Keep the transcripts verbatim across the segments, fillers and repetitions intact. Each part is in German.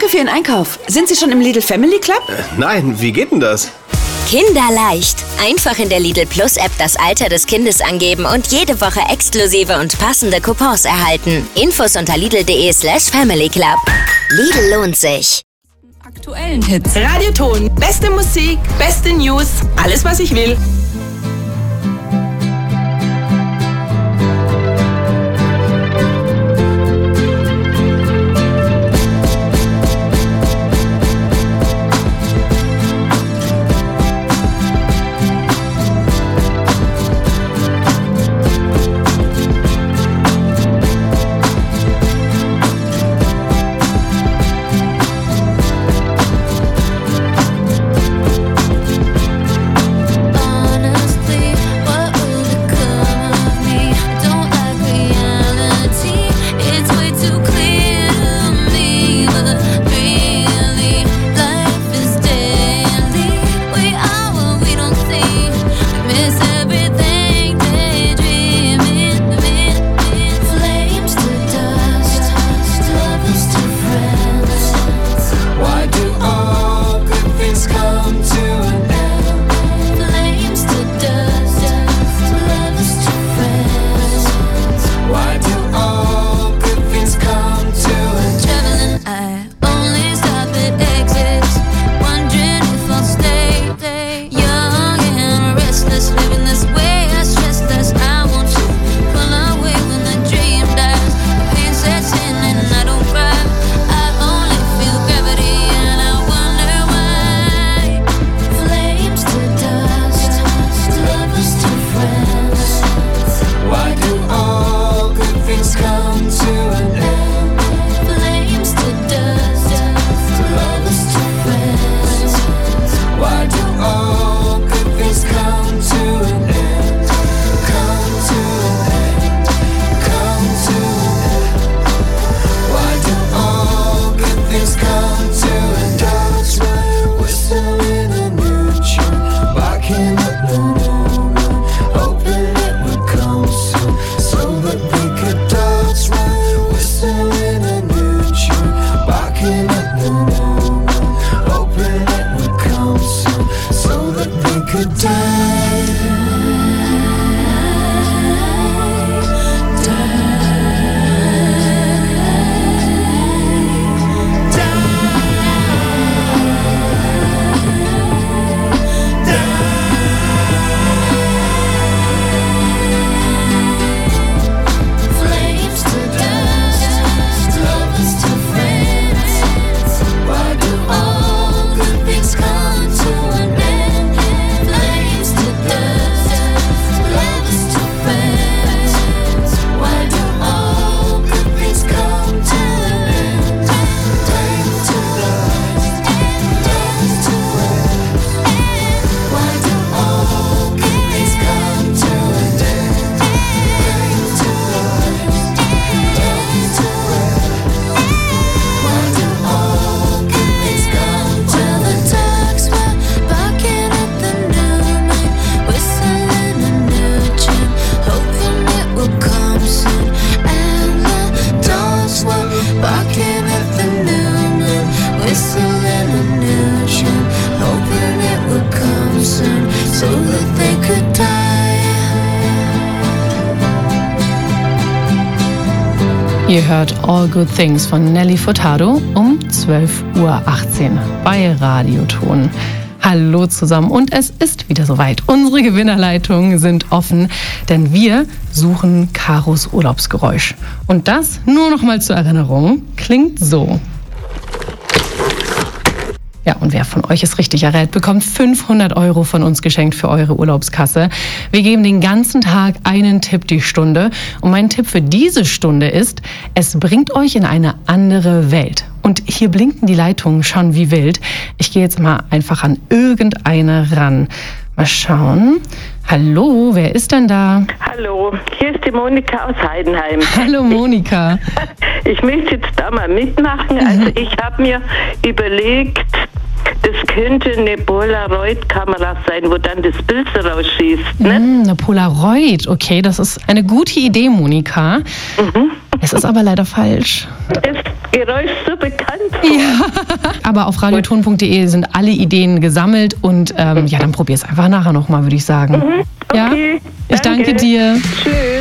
Danke für Ihren Einkauf. Sind Sie schon im Lidl Family Club? Äh, nein, wie geht denn das? Kinderleicht. Einfach in der Lidl Plus App das Alter des Kindes angeben und jede Woche exklusive und passende Coupons erhalten. Infos unter lidl.de slash Family Club. Lidl lohnt sich. Aktuellen Hits. Radioton. Beste Musik, beste News. Alles, was ich will. Ihr hört All Good Things von Nelly Furtado um zwölf Uhr achtzehn bei Radioton. Hallo zusammen und es ist wieder soweit. Unsere Gewinnerleitungen sind offen, denn wir suchen Karos Urlaubsgeräusch. Und das, nur noch mal zur Erinnerung, klingt so. Ja, und wer von euch es richtig errät, bekommt fünfhundert Euro von uns geschenkt für eure Urlaubskasse. Wir geben den ganzen Tag einen Tipp die Stunde. Und mein Tipp für diese Stunde ist, es bringt euch in eine andere Welt. Und hier blinken die Leitungen schon wie wild. Ich gehe jetzt mal einfach an irgendeine ran. Mal schauen. Hallo, wer ist denn da? Hallo, hier ist die Monika aus Heidenheim. Hallo Monika. Ich, ich möchte jetzt da mal mitmachen. Also ich habe mir überlegt, das könnte eine Polaroid-Kamera sein, wo dann das Bild so rausschießt. Ne? Mm, eine Polaroid, okay, das ist eine gute Idee, Monika. Mhm. Es ist aber leider falsch. Das Geräusch so bekannt vor. Ja, Aber auf radioton punkt de sind alle Ideen gesammelt und ähm, ja, dann probier es einfach nachher nochmal, würde ich sagen. Mhm. Okay, ja? Ich danke, danke dir. Tschüss.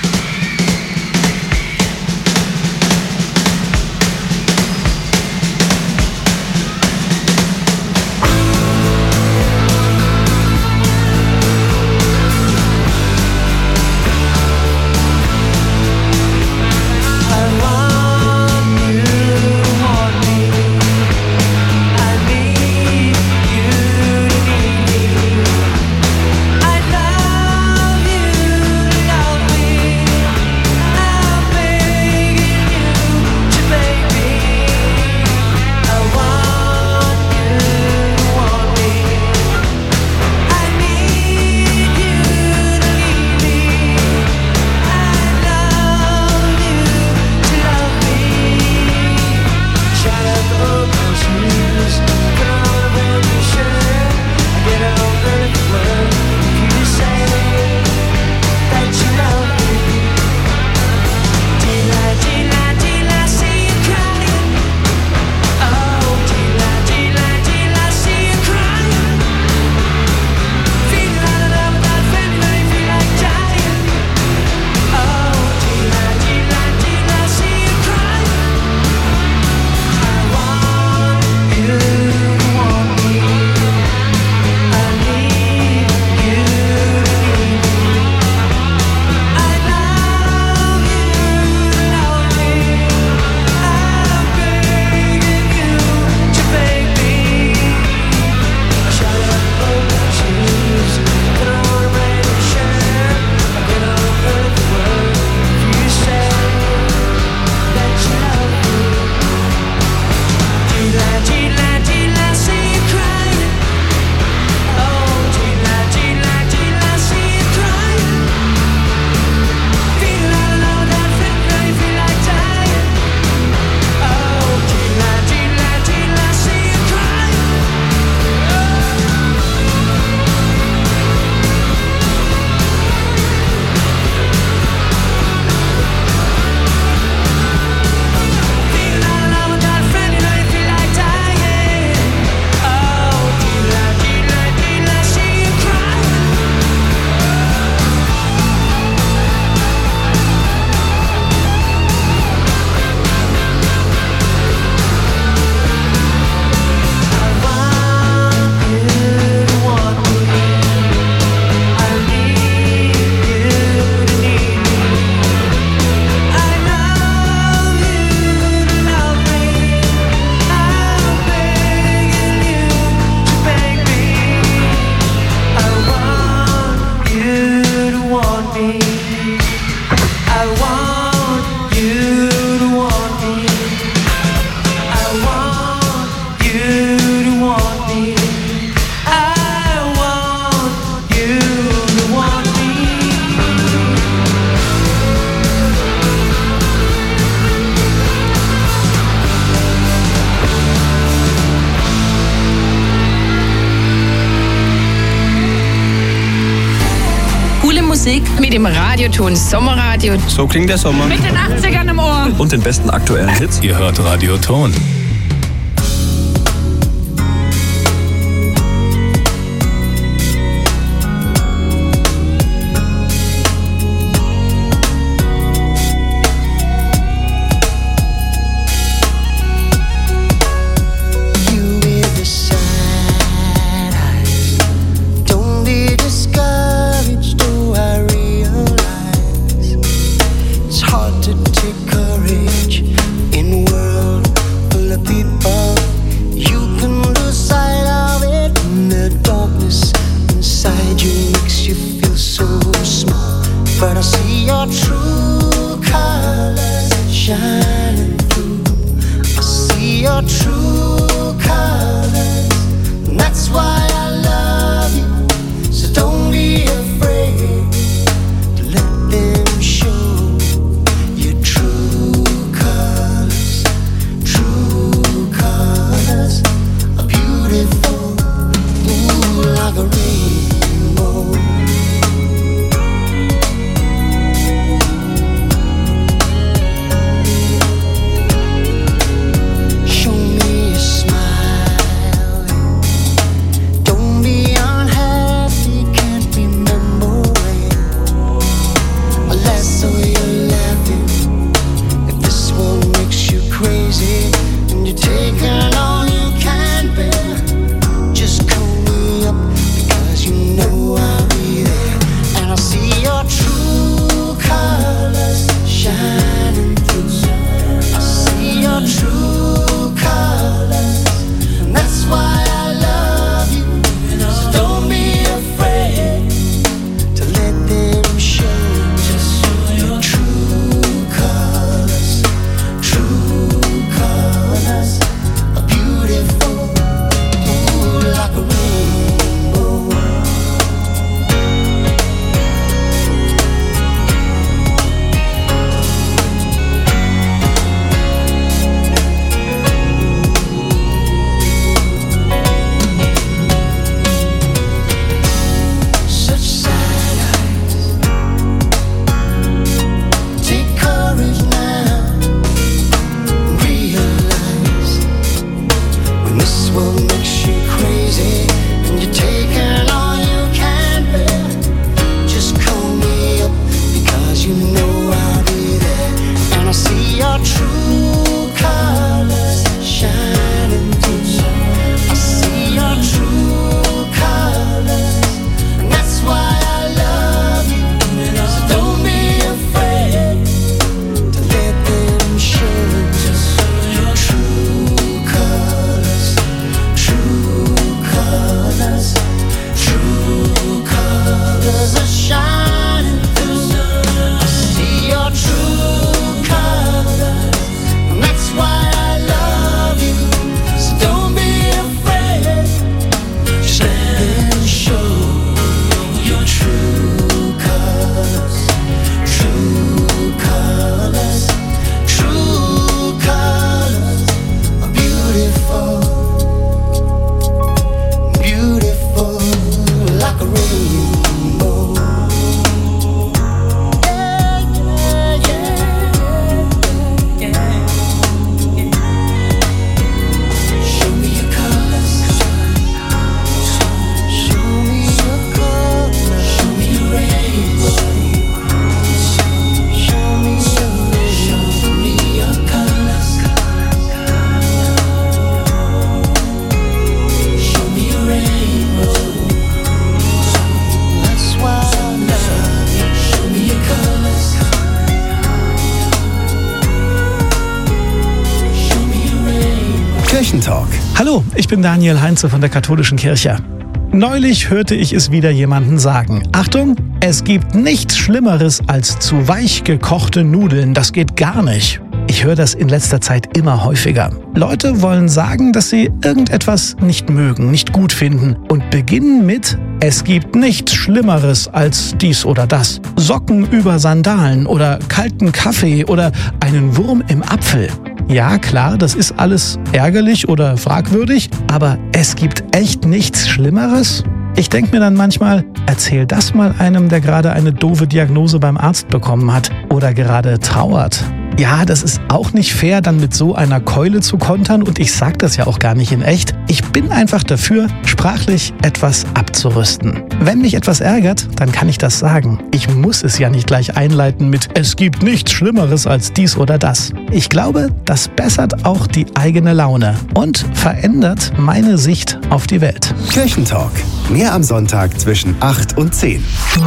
Mit dem Radioton Sommerradio. So klingt der Sommer. Mit den achtzigern im Ohr. Und den besten aktuellen Hits. Ihr hört Radioton. Show me what makes you crazy, and you're taking all you can bear. Just call me up, because you know I'll be there, and I see your true colors shining through. I see your true colors, and that's why I love you. So don't be afraid to let them show your true colors, true colors, true colors are shining through. I see your true colors, and that's why I love you. So don't be afraid, just let them show your true colors, true colors, true colors are beautiful, beautiful like a rainbow. Yeah, yeah, yeah, yeah. Show me your colors, show me your colors, show me your rainbow. Show me your, show me your colors. Show me your rainbow. That's why I love you. Show me your colors. Show me your rainbow. Kirchentalk. Hallo, ich bin Daniel Heinze von der Katholischen Kirche. Neulich hörte ich es wieder jemanden sagen. Achtung, es gibt nichts Schlimmeres als zu weich gekochte Nudeln. Das geht gar nicht. Ich höre das in letzter Zeit immer häufiger. Leute wollen sagen, dass sie irgendetwas nicht mögen, nicht gut finden und beginnen mit: Es gibt nichts Schlimmeres als dies oder das. Socken über Sandalen oder kalten Kaffee oder einen Wurm im Apfel. Ja, klar, das ist alles ärgerlich oder fragwürdig, aber es gibt echt nichts Schlimmeres? Ich denke mir dann manchmal, erzähl das mal einem, der gerade eine doofe Diagnose beim Arzt bekommen hat oder gerade trauert. Ja, das ist auch nicht fair, dann mit so einer Keule zu kontern, und ich sag das ja auch gar nicht in echt. Ich bin einfach dafür, sprachlich etwas abzurüsten. Wenn mich etwas ärgert, dann kann ich das sagen. Ich muss es ja nicht gleich einleiten mit: Es gibt nichts Schlimmeres als dies oder das. Ich glaube, das bessert auch die eigene Laune und verändert meine Sicht auf die Welt. Kirchentalk. Mehr am Sonntag zwischen acht und zehn.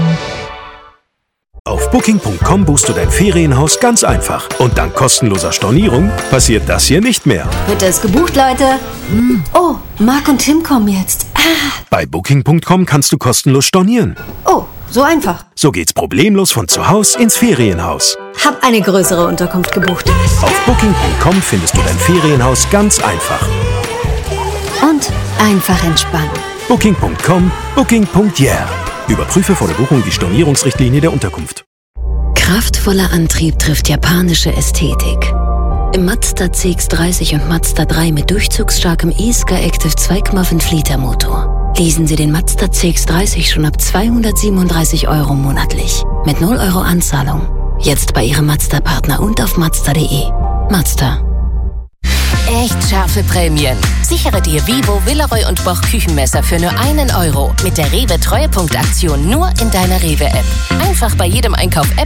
Auf Booking Punkt com buchst du dein Ferienhaus ganz einfach. Und dank kostenloser Stornierung passiert das hier nicht mehr. Wird es gebucht, Leute? Hm. Oh, Marc und Tim kommen jetzt. Ah. Bei Booking Punkt com kannst du kostenlos stornieren. Oh, so einfach. So geht's problemlos von zu Hause ins Ferienhaus. Hab eine größere Unterkunft gebucht. Auf Booking Punkt com findest du dein Ferienhaus ganz einfach. Und einfach entspannen. Booking Punkt com, Booking Punkt yeah. Überprüfe vor der Buchung die Stornierungsrichtlinie der Unterkunft. Kraftvoller Antrieb trifft japanische Ästhetik. Im Mazda C X dreißig und Mazda drei mit durchzugsstarkem e-Sky Active zwei Komma fünf Liter Motor. Leasen Sie den Mazda C X dreißig schon ab zweihundertsiebenunddreißig Euro monatlich. Mit null Euro Anzahlung. Jetzt bei Ihrem Mazda-Partner und auf Mazda punkt de. Mazda. Echt scharfe Prämien. Sichere dir Vivo, Villeroy und Boch Küchenmesser für nur einen Euro. Mit der Rewe Treuepunkt-Aktion nur in deiner Rewe-App. Einfach bei jedem Einkauf App